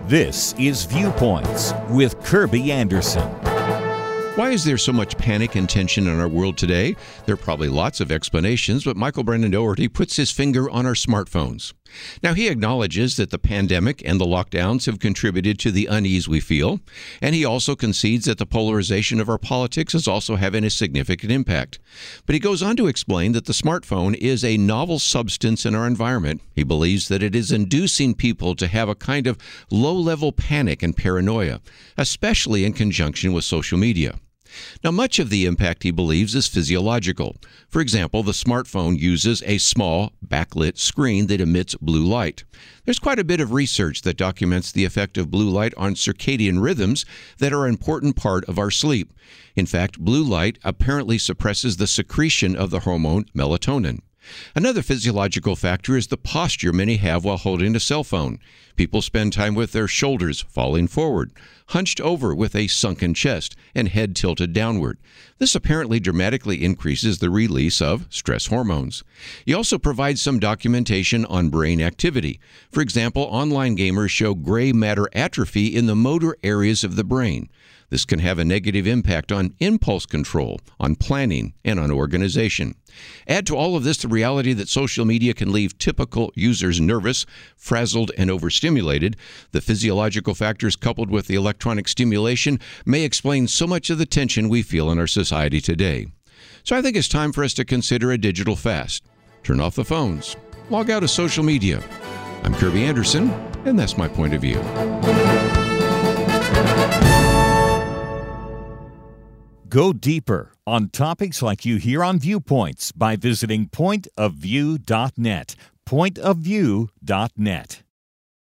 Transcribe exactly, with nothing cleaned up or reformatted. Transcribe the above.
This is Viewpoints with Kirby Anderson. Why is there so much panic and tension in our world today? There are probably lots of explanations, but Michael Brennan Doherty puts his finger on our smartphones. Now, he acknowledges that the pandemic and the lockdowns have contributed to the unease we feel, and he also concedes that the polarization of our politics is also having a significant impact. But he goes on to explain that the smartphone is a novel substance in our environment. He believes that it is inducing people to have a kind of low-level panic and paranoia, especially in conjunction with social media. Now, much of the impact, he believes, is physiological. For example, the smartphone uses a small, backlit screen that emits blue light. There's quite a bit of research that documents the effect of blue light on circadian rhythms that are an important part of our sleep. In fact, blue light apparently suppresses the secretion of the hormone melatonin. Another physiological factor is the posture many have while holding a cell phone. People spend time with their shoulders falling forward, hunched over with a sunken chest, and head tilted downward. This apparently dramatically increases the release of stress hormones. He also provides some documentation on brain activity. For example, online gamers show gray matter atrophy in the motor areas of the brain. This can have a negative impact on impulse control, on planning, and on organization. Add to all of this the reality that social media can leave typical users nervous, frazzled, and overstimulated. The physiological factors coupled with the electronic stimulation may explain so much of the tension we feel in our society today. So I think it's time for us to consider a digital fast. Turn off the phones. Log out of social media. I'm Kirby Anderson, and that's my point of view. Go deeper on topics like you hear on Viewpoints by visiting point of view dot net. point of view dot net.